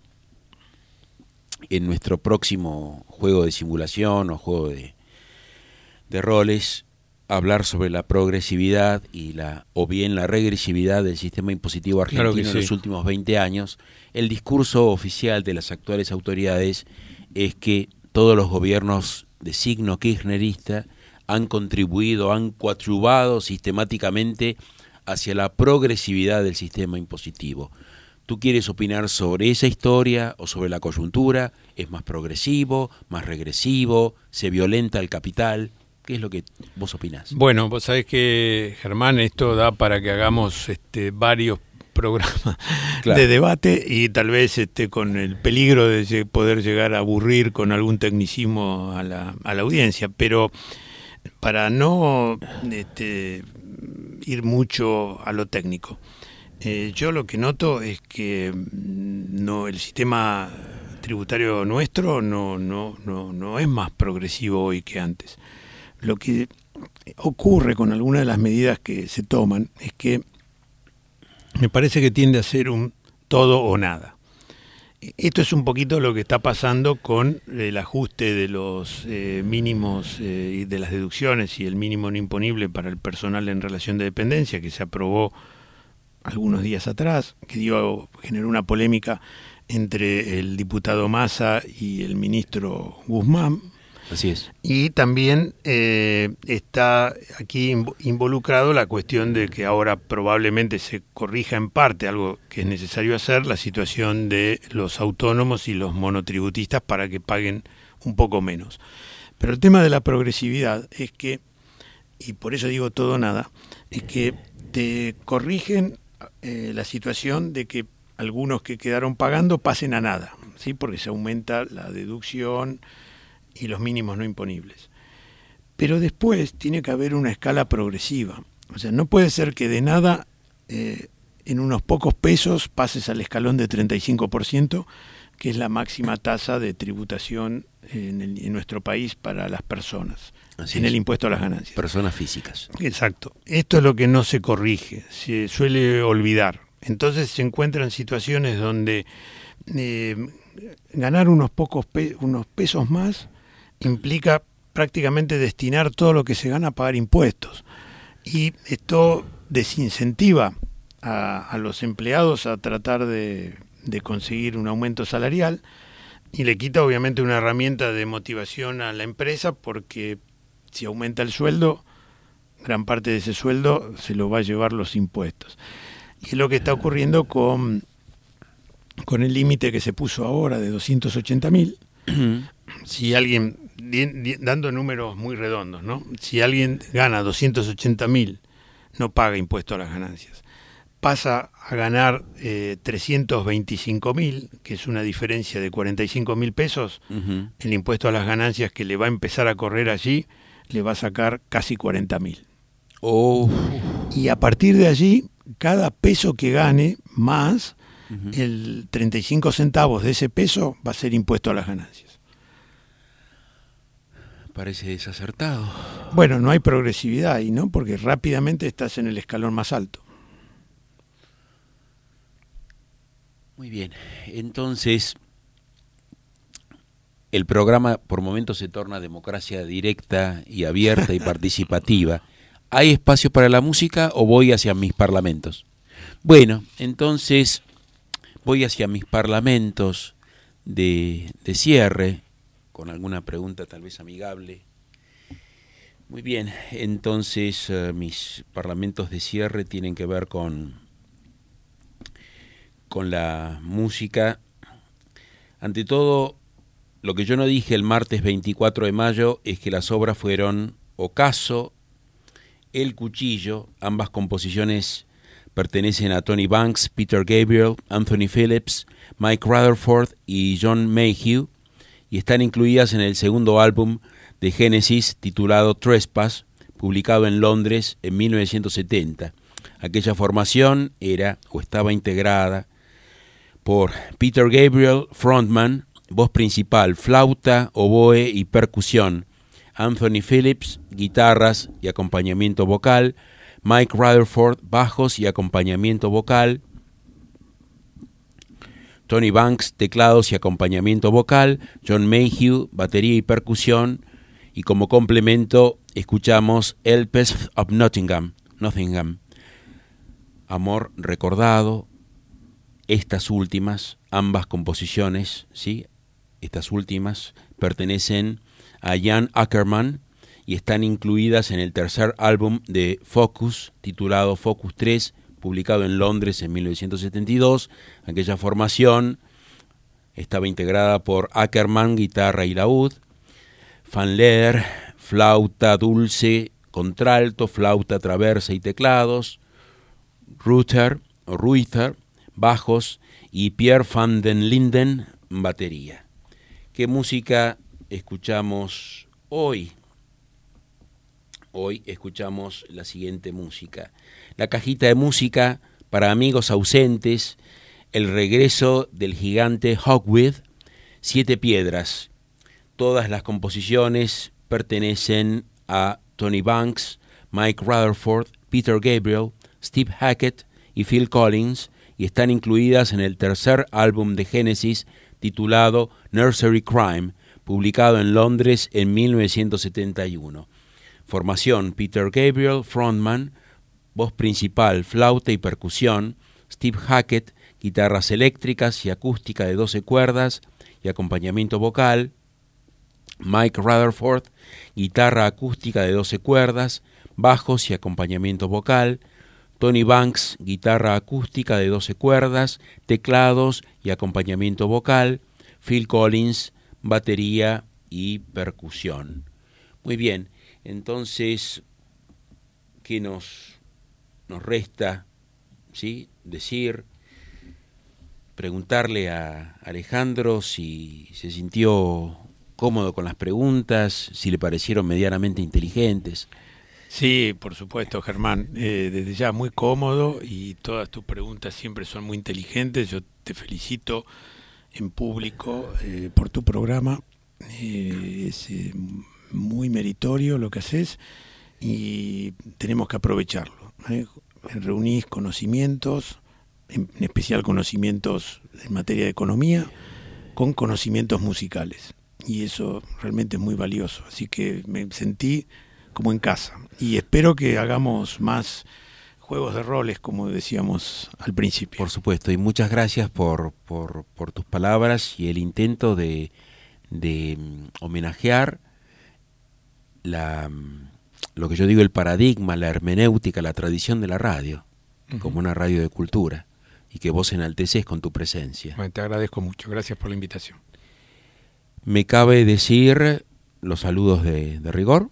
en nuestro próximo juego de simulación o juego de, de roles hablar sobre la progresividad y la o bien la regresividad del sistema impositivo argentino claro sí. en los últimos veinte años. El discurso oficial de las actuales autoridades es que todos los gobiernos de signo kirchnerista han contribuido, han coadyuvado sistemáticamente hacia la progresividad del sistema impositivo. ¿Tú quieres opinar sobre esa historia o sobre la coyuntura? ¿Es más progresivo, más regresivo? ¿Se violenta el capital? ¿Qué es lo que vos opinás? Bueno, vos sabés que, Germán, esto da para que hagamos este, varios programas claro. de debate, y tal vez este, con el peligro de poder llegar a aburrir con algún tecnicismo a la, a la audiencia, pero para no este, ir mucho a lo técnico, eh, yo lo que noto es que no, el sistema tributario nuestro no, no, no, no es más progresivo hoy que antes. Lo que ocurre con algunas de las medidas que se toman es que me parece que tiende a ser un todo o nada. Esto es un poquito lo que está pasando con el ajuste de los eh, mínimos eh, de las deducciones y el mínimo no imponible para el personal en relación de dependencia, que se aprobó algunos días atrás, que dio generó una polémica entre el diputado Massa y el ministro Guzmán. Así es. Y también eh, está aquí involucrado la cuestión de que ahora probablemente se corrija en parte, algo que es necesario hacer, la situación de los autónomos y los monotributistas para que paguen un poco menos. Pero el tema de la progresividad es que, y por eso digo todo o nada, es que te corrigen eh, la situación de que algunos que quedaron pagando pasen a nada, ¿sí? Porque se aumenta la deducción y los mínimos no imponibles. Pero después tiene que haber una escala progresiva. O sea, no puede ser que de nada, eh, en unos pocos pesos, pases al escalón de treinta y cinco por ciento, que es la máxima tasa de tributación en, el, en nuestro país para las personas, Así en es. el impuesto a las ganancias. Personas físicas. Exacto. Esto es lo que no se corrige, se suele olvidar. Entonces se encuentran situaciones donde eh, ganar unos pocos pe- unos pesos más implica prácticamente destinar todo lo que se gana a pagar impuestos, y esto desincentiva a, a los empleados a tratar de, de conseguir un aumento salarial, y le quita obviamente una herramienta de motivación a la empresa, porque si aumenta el sueldo, gran parte de ese sueldo se lo va a llevar los impuestos. Y es lo que está ocurriendo con, con el límite que se puso ahora de doscientos ochenta mil. Si alguien, dando números muy redondos, ¿no? Si alguien gana doscientos ochenta mil, no paga impuesto a las ganancias. Pasa a ganar eh, trescientos veinticinco mil, que es una diferencia de cuarenta y cinco mil pesos, uh-huh. El impuesto a las ganancias que le va a empezar a correr allí le va a sacar casi cuarenta mil. Oh. Y a partir de allí, cada peso que gane más, uh-huh. el treinta y cinco centavos de ese peso va a ser impuesto a las ganancias. Parece desacertado. Bueno, no hay progresividad ahí, ¿no? Porque rápidamente estás en el escalón más alto. Muy bien. Entonces, el programa por momentos se torna democracia directa y abierta y participativa. ¿Hay espacio para la música o voy hacia mis parlamentos? Bueno, entonces voy hacia mis parlamentos de, de cierre, con alguna pregunta tal vez amigable. Muy bien, entonces uh, mis parlamentos de cierre tienen que ver con, con la música. Ante todo, lo que yo no dije el martes veinticuatro de mayo es que las obras fueron Ocaso, El Cuchillo, ambas composiciones pertenecen a Tony Banks, Peter Gabriel, Anthony Phillips, Mike Rutherford y John Mayhew, y están incluidas en el segundo álbum de Genesis titulado Trespass, publicado en Londres en mil novecientos setenta. Aquella formación era o estaba integrada por Peter Gabriel, frontman, voz principal, flauta, oboe y percusión, Anthony Phillips, guitarras y acompañamiento vocal, Mike Rutherford, bajos y acompañamiento vocal, Tony Banks, teclados y acompañamiento vocal, John Mayhew, batería y percusión, y como complemento escuchamos Elpeth of Nottingham, Nottingham, Amor recordado. Estas últimas, ambas composiciones, ¿sí? Estas últimas pertenecen a Jan Ackerman y están incluidas en el tercer álbum de Focus, titulado Focus tres, publicado en Londres en mil novecientos setenta y dos. Aquella formación estaba integrada por Ackerman, guitarra y laúd, Van Leer, flauta dulce, contralto, flauta traversa y teclados, Ruther, o Ruther, bajos, y Pierre van den Linden, batería. ¿Qué música escuchamos hoy? Hoy escuchamos la siguiente música. La cajita de música para amigos ausentes, el regreso del gigante Hogweed, Siete Piedras. Todas las composiciones pertenecen a Tony Banks, Mike Rutherford, Peter Gabriel, Steve Hackett y Phil Collins, y están incluidas en el tercer álbum de Genesis titulado Nursery Crime, publicado en Londres en mil novecientos setenta y uno. Formación: Peter Gabriel, frontman, voz principal, flauta y percusión, Steve Hackett, guitarras eléctricas y acústica de doce cuerdas y acompañamiento vocal, Mike Rutherford, guitarra acústica de doce cuerdas, bajos y acompañamiento vocal, Tony Banks, guitarra acústica de doce cuerdas, teclados y acompañamiento vocal, Phil Collins, batería y percusión. Muy bien, entonces, ¿qué nos, nos resta? ¿Sí? Decir, preguntarle a Alejandro si se sintió cómodo con las preguntas, si le parecieron medianamente inteligentes. Sí, por supuesto, Germán. Eh, desde ya muy cómodo y todas tus preguntas siempre son muy inteligentes. Yo te felicito en público eh, por tu programa. Eh, es eh, muy meritorio lo que haces y tenemos que aprovecharlo. ¿eh? Reunís conocimientos, en, en especial conocimientos en materia de economía, con conocimientos musicales. Y eso realmente es muy valioso. Así que me sentí como en casa. Y espero que hagamos más juegos de roles, como decíamos al principio. Por supuesto, y muchas gracias por, por, por tus palabras y el intento de, de homenajear la, lo que yo digo, el paradigma, la hermenéutica, la tradición de la radio, uh-huh. como una radio de cultura, y que vos enalteces con tu presencia. Bueno, te agradezco mucho, gracias por la invitación. Me cabe decir los saludos de, de rigor.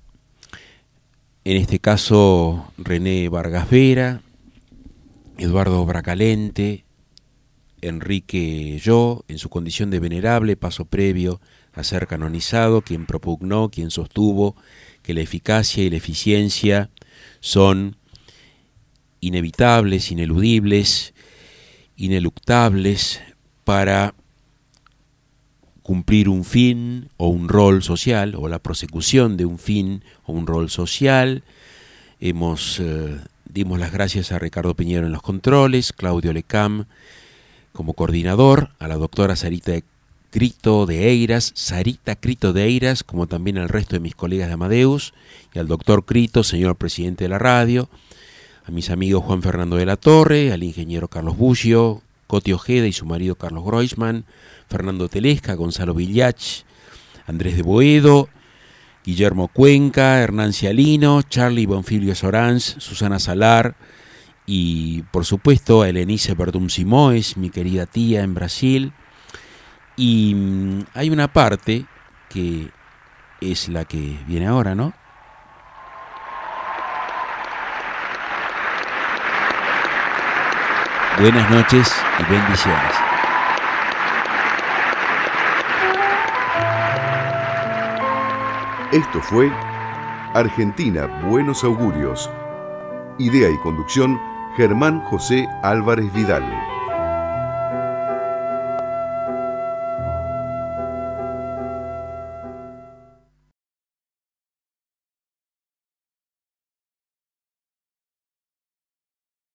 En este caso, René Vargas Vera, Eduardo Bracalente, Enrique Yo, en su condición de venerable, paso previo a ser canonizado, quien propugnó, quien sostuvo que la eficacia y la eficiencia son inevitables, ineludibles, ineluctables para cumplir un fin o un rol social, o la prosecución de un fin o un rol social. Hemos, eh, dimos las gracias a Ricardo Piñero en los controles, Claudio Lecam como coordinador, a la doctora Sarita Crito de Eiras, Sarita Crito de Eiras, como también al resto de mis colegas de Amadeus, y al doctor Crito, señor presidente de la radio, a mis amigos Juan Fernando de la Torre, al ingeniero Carlos Buccio, Coti Ojeda y su marido Carlos Groisman, Fernando Telesca, Gonzalo Villach, Andrés de Boedo, Guillermo Cuenca, Hernán Cialino, Charlie Bonfilio Soranz, Susana Salar y, por supuesto, a Helenice Verdum Simoes, mi querida tía en Brasil, Y mm, hay una parte que es la que viene ahora, ¿no? Buenas noches y bendiciones. Esto fue Argentina Buenos Augurios. Idea y conducción, Germán José Álvarez Vidal.